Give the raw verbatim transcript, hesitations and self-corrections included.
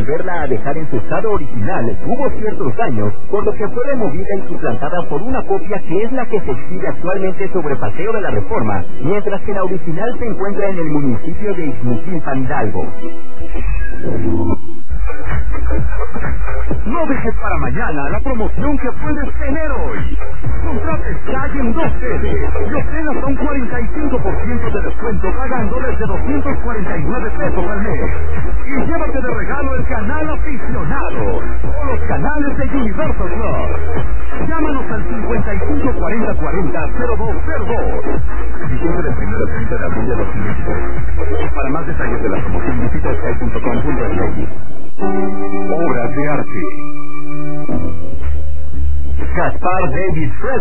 volverla a dejar en su estado original tuvo ciertos daños, por lo que fue removida y suplantada por una copia que es la que se exhibe actualmente sobre Paseo de la Reforma, mientras que la original se encuentra en el municipio de Ixmiquilpan, Hidalgo. No dejes para mañana la promoción que puedes tener hoy. Contrate Sky en dos veces y obtén hasta un cuarenta y cinco por ciento de descuento pagando desde doscientos cuarenta y nueve pesos al mes. Y llévate de regalo el canal aficionado o los canales de Universal Plus. Llámanos al cincuenta y cinco cuarenta cuarenta cero dos cero dos. Vigencia del primero al treinta de abril de dos mil veintitrés. Para más detalles de la promoción visita sky punto com punto es u. Obras de arte. Gaspar David Fred